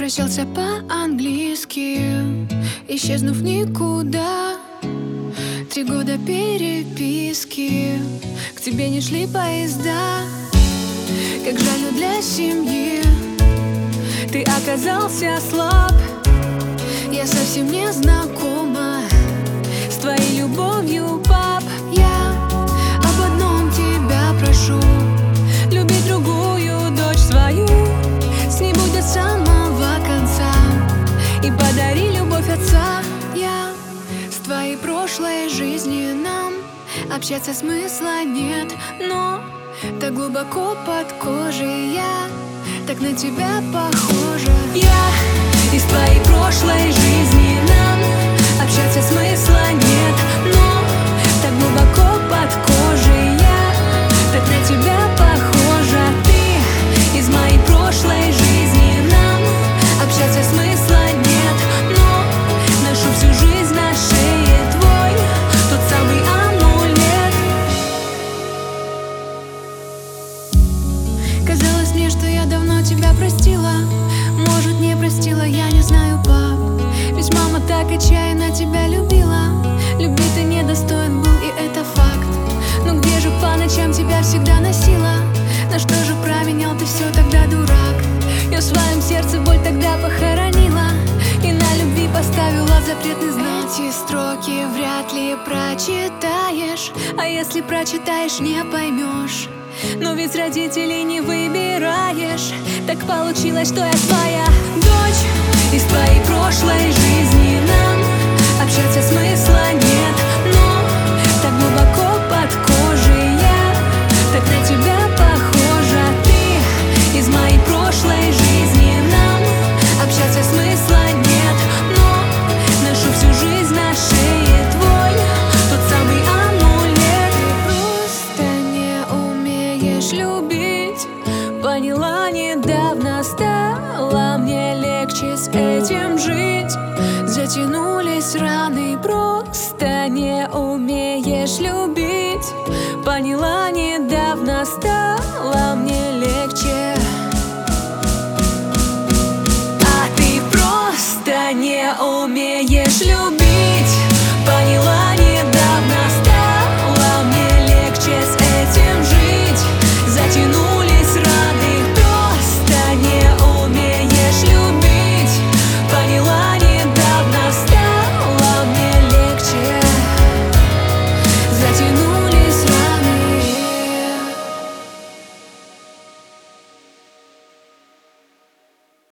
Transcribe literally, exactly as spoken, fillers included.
прощался по-английски, исчезнув никуда. Три года переписки, к тебе не шли поезда. Как жаль для семьи, ты оказался слаб. Я совсем не знакома с твоей любовью, пап. Я об одном тебя прошу: люби другую дочь свою, с ней будет с самого конца, и подари любовь отца. Я с твоей прошлой жизни нам общаться смысла нет, но так глубоко под кожей я так на тебя похожа. Я из твоей прошлой жизни нам общаться смысла нет, но так глубоко под кожей я так на тебя похожа. Ты из моей прошлой жизни нам общаться смысла нет, но ношу всю жизнь на шее твой тот самый амулет. Казалось мне, что я давно тебя простила. Может, не простила, я не знаю, пап. Ведь мама так отчаянно тебя любила. Любви ты недостоин был, и это факт. Но где же по ночам тебя всегда носила? На что же променял ты все тогда, дурак? Я в своем сердце боль тогда похоронила и на любви поставила запретный знак. Эти строки вряд ли прочитаешь, а если прочитаешь, не поймешь. Но ведь родителей не выбираешь. Так получилось, что я твоя дочь. Из твоей прошлой жизни нам общаться смысла нет, но так глубоко под кожей я так на тебя похожа. Ты из моей прошлой жизни нам общаться смысла нет, но ношу всю жизнь на шее твой тот самый амулет. Ты просто не умеешь любить, поняла недавно, стало мне легче с этим жить. Затянулись раны, просто не умеешь любить, поняла недавно, стало мне легче. А ты просто не умеешь любить.